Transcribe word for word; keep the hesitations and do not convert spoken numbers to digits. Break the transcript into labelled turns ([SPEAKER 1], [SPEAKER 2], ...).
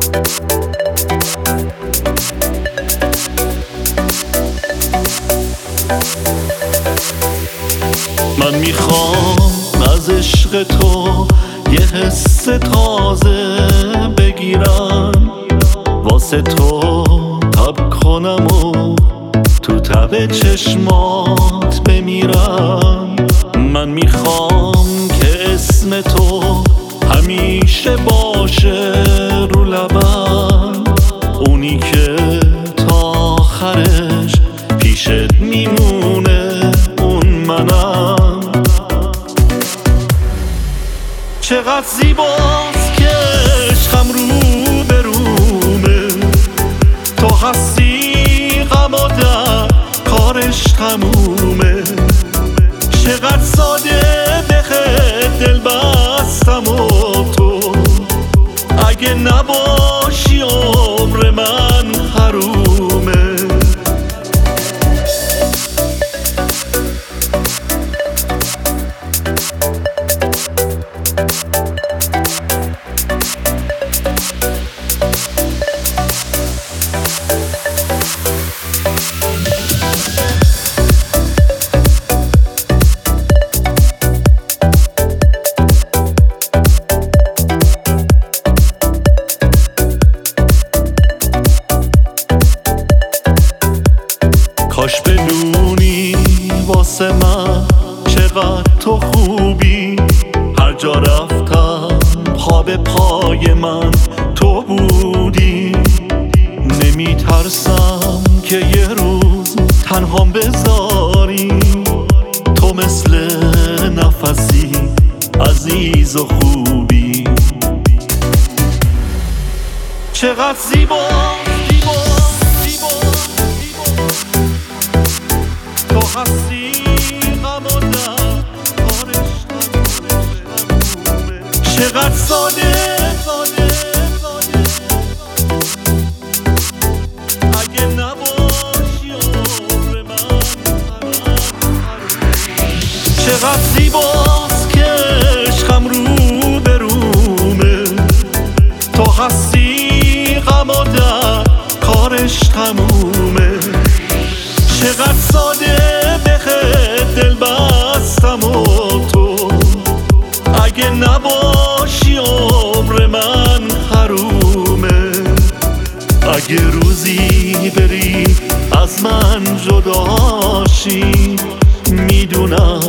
[SPEAKER 1] من میخوام از عشق تو یه حس تازه بگیرم، واسه تو تب کنم و تو تب چشمات بمیرم. من میخوام که اسم تو همیشه باشه رو لبم، اونی که تا آخرش پیشت میمونه اون منم. چقدر زیباست که عشقم رو به رومه، تو هستی غم و در کارش تمومه. چقدر ساده به خد دل بستم و تو اگه نباشی عمر من حرومه. کاش بدونی واسه من چقدر تو خوبی، هر جا رفتم خواب پای من تو بودی. نمیترسم که یه روز تنهام بذاری، تو مثل نفسی عزیز و خوبی. چقدر زیبا تو هستی غم و در کارش تمومه. چقدر ساده اگه نباشی عمر من حرومه. چقدر زیباست که عشقم رو به رومه، تو هستی غم و در کارش تمومه. چقدر ساده به خد دل بستم و تو اگه نباشی عمر من حرومه. اگه روزی بری از من جداشی، میدونم